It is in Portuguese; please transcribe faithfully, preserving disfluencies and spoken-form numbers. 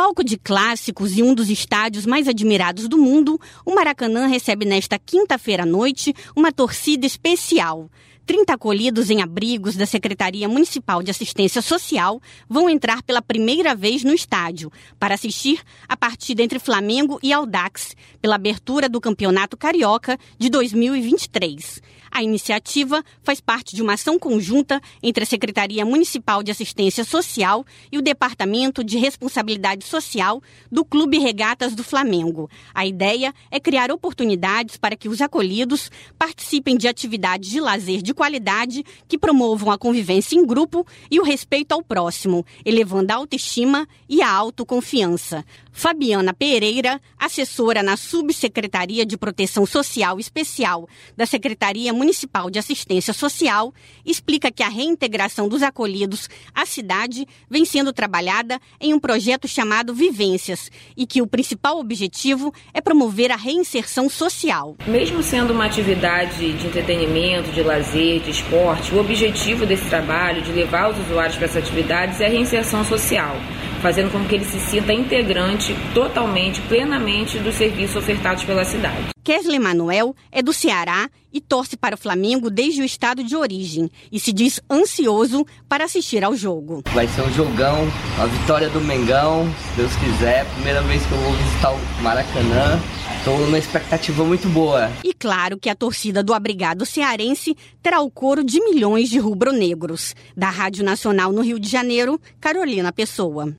Palco de clássicos e um dos estádios mais admirados do mundo, o Maracanã recebe nesta quinta-feira à noite uma torcida especial. trinta acolhidos em abrigos da Secretaria Municipal de Assistência Social vão entrar pela primeira vez no estádio para assistir a partida entre Flamengo e Audax pela abertura do Campeonato Carioca de dois mil e vinte e três. A iniciativa faz parte de uma ação conjunta entre a Secretaria Municipal de Assistência Social e o Departamento de Responsabilidade Social do Clube Regatas do Flamengo. A ideia é criar oportunidades para que os acolhidos participem de atividades de lazer de qualidade que promovam a convivência em grupo e o respeito ao próximo, elevando a autoestima e a autoconfiança. Fabiana Pereira, assessora na Subsecretaria de Proteção Social Especial da Secretaria Municipal de Assistência Social, explica que a reintegração dos acolhidos à cidade vem sendo trabalhada em um projeto chamado Vivências e que o principal objetivo é promover a reinserção social. Mesmo sendo uma atividade de entretenimento, de lazer, de esporte, o objetivo desse trabalho, de levar os usuários para essas atividades, é a reinserção social, fazendo com que ele se sinta integrante totalmente, plenamente dos serviços ofertados pela cidade. Kesley Manuel é do Ceará e torce para o Flamengo desde o estado de origem e se diz ansioso para assistir ao jogo. Vai ser um jogão, a vitória do Mengão, se Deus quiser. Primeira vez que eu vou visitar o Maracanã. Estou numa expectativa muito boa. E claro que a torcida do Abrigado Cearense terá o coro de milhões de rubro-negros. Da Rádio Nacional no Rio de Janeiro, Carolina Pessoa.